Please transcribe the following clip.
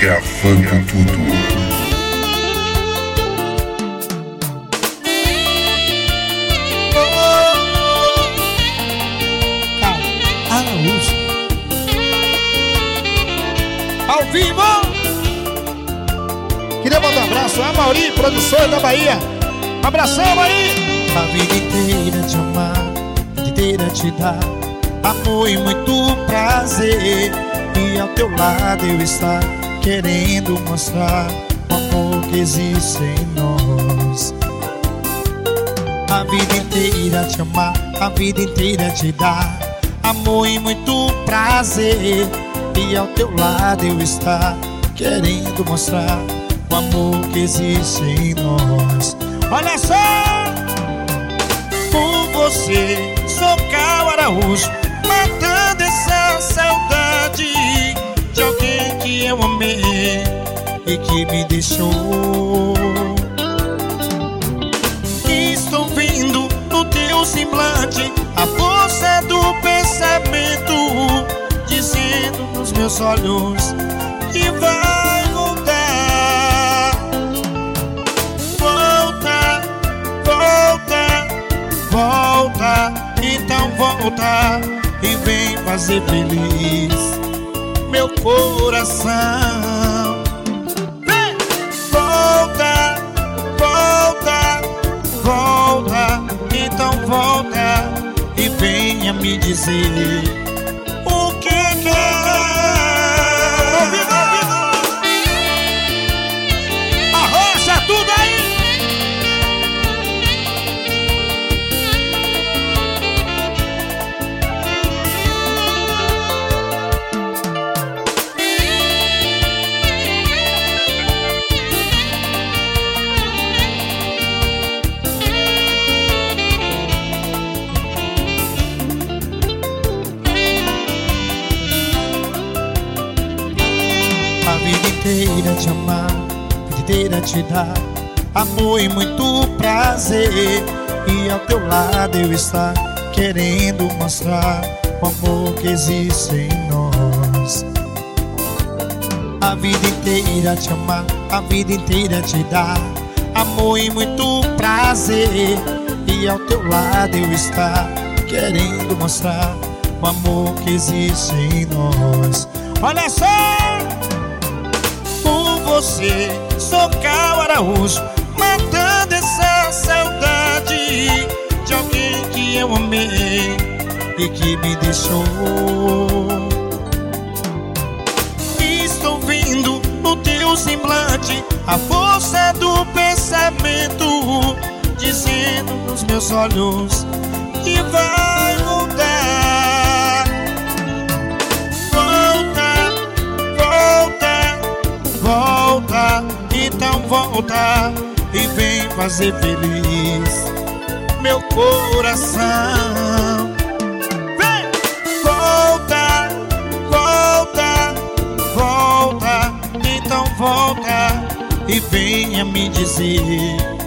gravando tudo. Ao vivo! Queria mandar um abraço a Mauri, produtor da Bahia. Um abração, Mauri! A vida inteira te amar, a vida inteira te dar amor e muito prazer. E ao teu lado eu estar querendo mostrar o amor que existe em nós. A vida inteira te amar, a vida inteira te dar amor e muito prazer. E ao teu lado eu estar querendo mostrar o amor que existe em nós. Olha só! Por você sou Cal Araújo, matando essa saudade de alguém que eu amei e que me deixou. Estou vendo no teu semblante a força do pensamento, dizendo nos meus olhos que vai voltar. Volta, volta, volta, então volta e vem fazer feliz meu coração. Vem! Volta, volta, volta, então volta e venha me dizer o que quer. Arrocha tudo aí! A vida inteira te amar, a vida inteira te dar amor e muito prazer. E ao teu lado eu estar querendo mostrar o amor que existe em nós. A vida inteira te amar, a vida inteira te dar amor e muito prazer. E ao teu lado eu estar querendo mostrar o amor que existe em nós. Olha só! Por você sou Cal Araújo, matando essa saudade de alguém que eu amei e que me deixou. Estou vendo no teu semblante a força do pensamento, dizendo nos meus olhos que vai voltar. Volta, volta, volta, então volta e vem fazer feliz meu coração. Vem! Volta, volta, volta, então volta e venha me dizer